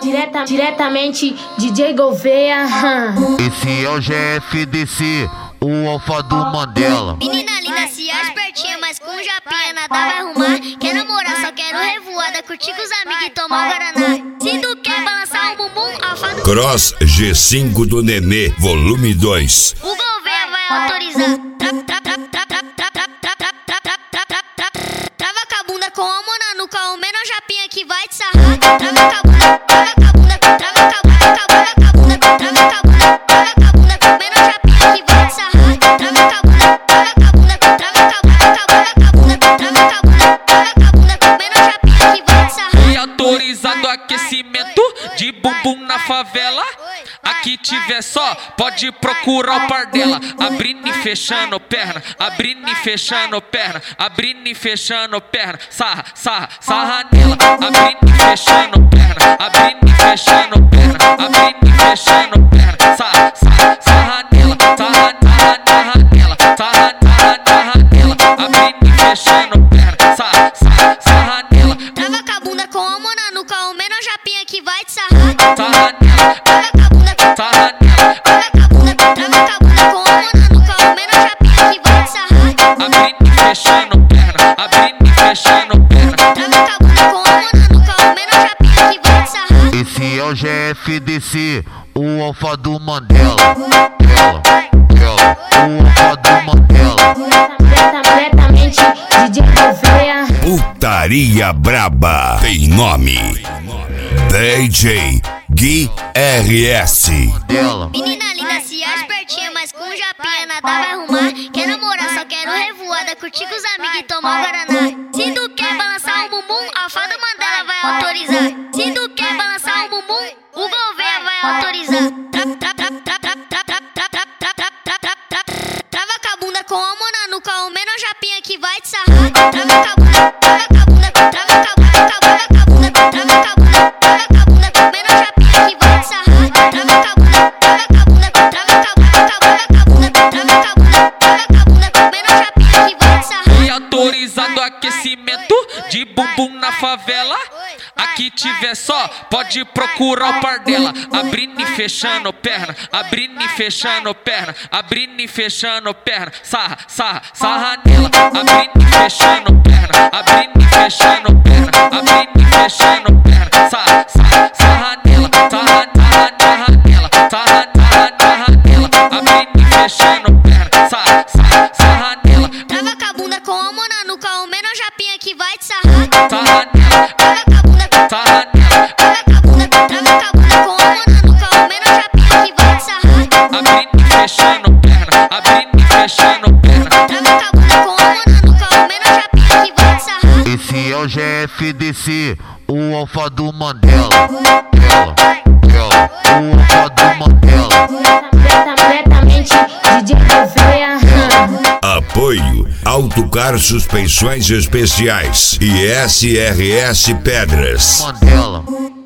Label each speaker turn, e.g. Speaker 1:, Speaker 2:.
Speaker 1: Diretamente DJ Gouveia.
Speaker 2: Esse é o GFDC, o Alfa do Mandela.
Speaker 3: Menina linda, se é espertinha, mas com japinha nada vai arrumar. Quer namorar, só quero revoada, curtir com os amigos e tomar um guaraná. Se tu quer balançar um bumbum, Alfa do
Speaker 4: Cross G5 do Nenê, volume 2.
Speaker 3: O Gouveia vai autorizar. Trava com a bunda com a mão na nuca, o menor japinha que vai te sarrar. Trava com a bunda, trava com a bunda, trava com a bunda, trava com a bunda, trava com a bunda, trava com a bunda, com o menor japinha que vai te sarrar. Trava com a bunda, trava com a bunda, trava com a bunda, trava com a bunda, trava com a bunda, trava com a bunda, com o menor japinha que vai te sarrar.
Speaker 5: E autorizado aquecimento de bumbum na favela. Aqui tiver só, pode procurar o par dela. Abrindo e fechando perna, abrindo e fechando perna, abrindo e fechando perna. Sarra, sarra, sarra nela. Abrindo e fechando perna, abrindo e fechando perna, abrindo e fechando perna. Sarra, sarra, sarra nela. Sarra, sarra, sarra nela. Sarra, sarra, sarra nela. Abrindo e fechando perna. Sarra, sarra, sarra nela.
Speaker 3: Trava com a bunda com a mão na nuca, o menor japinha que vai te sarrar.
Speaker 5: Sarra nela.
Speaker 3: Trava com a bunda,
Speaker 5: Sarra nela.
Speaker 3: trava com a bunda, trava com a bunda com a mão na nuca, o menor japinha que vai te sarrar.
Speaker 5: Abrindo e fechando perna, abrindo e fechando perna.
Speaker 3: Trava com a bunda com a mão na nuca, o menor japinha que vai te sarrar.
Speaker 2: Esse é o GFDC, o Alfa do Mandela. O Alfa do Mandela.
Speaker 1: Diretamente DJ Gouveia.
Speaker 4: Putaria braba tem nome. DJ Gui RS.
Speaker 3: Menina linda, se é espertinha, mas com japinha nada vai arrumar. Quer namorar, só quero revoada, curtir com os amigos e tomar um guaraná. Se tu quer balançar um bumbum, Alfa do Mandela vai autorizar. Se tu quer balançar um bumbum, o Gouveia vai autorizar. Trava com a bunda com a mão na nuca, o menor japinha que vai te sarrar. Trava com a bunda, trava com a bunda, trava com a bunda, trava com a bunda, trava com a bunda, trava com a bunda, com o menor japinha que vai te sarrar. Trava com a bunda, trava com a bunda, trava com a bunda, trava com a bunda, trava com a bunda, trava com a bunda, com o menor japinha que vai te sarrar.
Speaker 5: E autorizado aquecimento de bumbum na favela. Aqui tiver só, pode procurar o par dela. Abrindo e fechando perna, abrindo e fechando perna, abrindo e fechando perna. Sarra, sarra, sarra nela. Abrindo e fechando perna, abrindo e fechando perna, abrindo e fechando perna. Sarra, sarra, sarra nela. Sarra, sarra, sarra nela. Sarra, sarra, sarra nela. Abrindo e fechando perna. Sarra, sarra, sarra nela.
Speaker 3: Trava com a bunda com a mão na nuca, o menor japinha que vai te sarrar.
Speaker 5: Sarra nela.
Speaker 3: Trava com a bunda,
Speaker 5: Sarra nela.
Speaker 3: trava com a bunda, trava com a bunda com a mão na nuca, o menor japinha que vai te sarrar.
Speaker 5: Abrindo e fechando perna, abrindo e fechando perna.
Speaker 3: Trava com a bunda com a mão na nuca, o menor japinha que vai te sarrar.
Speaker 2: Esse é o GFDC, o Alfa do Mandela. O Alfa do Mandela.
Speaker 1: Diretamente DJ Gouveia.
Speaker 4: Apoio Autocar Suspensões Especiais e SRS Pedras.
Speaker 2: Mandela.